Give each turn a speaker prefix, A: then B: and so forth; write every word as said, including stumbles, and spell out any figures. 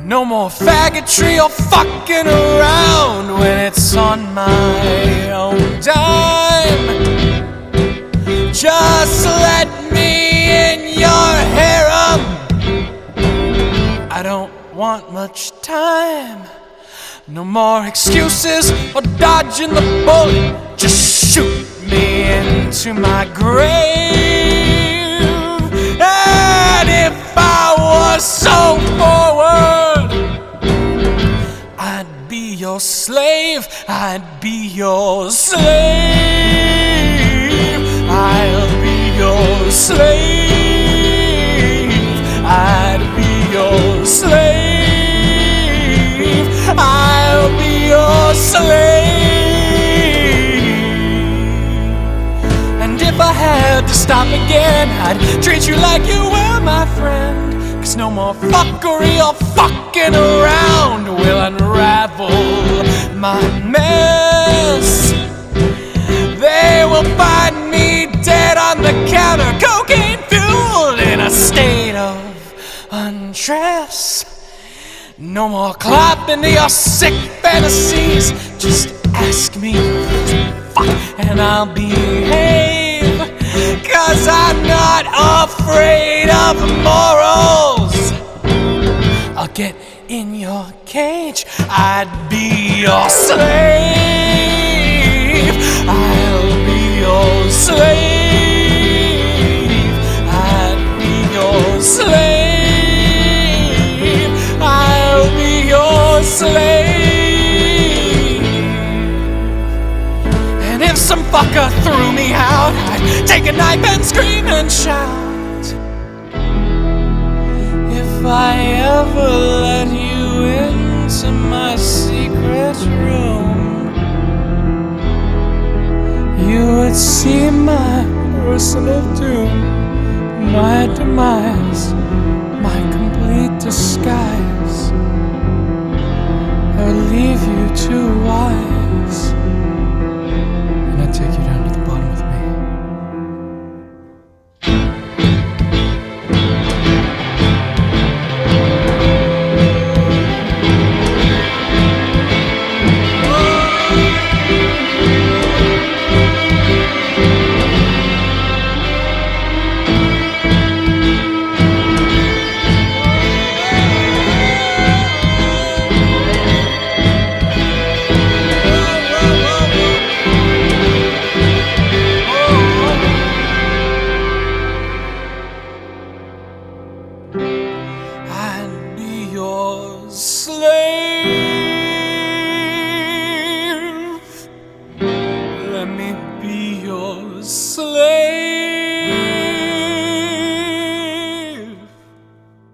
A: No more faggotry or fucking around when it's on my own dime. Just let me in your harem. I don't want much time. No more excuses or dodging the bullet. Just shoot me into my grave. And if I was so forward, I'd be your slave. I'd be your slave. I'll be your slave. I'd be your slave. I'll be your slave. And if I had to stop again, I'd treat you like you were my friend. Cause no more fuckery or fucking around will unravel my mess. They will find me dead on the counter, cocaine fueled, in a state of undress. No more clapping to your sick fantasies. Just ask me fuck and I'll behave. Cause I'm not afraid of morals. I'll get in your cage. I'd be your slave. I'll be your slave. I'd be your slave. I'll be your slave. And if some fucker threw me out, I'd take a knife and scream and shout. If I ever let you into my secret room, you would see my personal doom, my demise, my complete disguise, or leave you too wise, and I'd take you down to the bottom with me. I'd be your slave. Let me be your slave.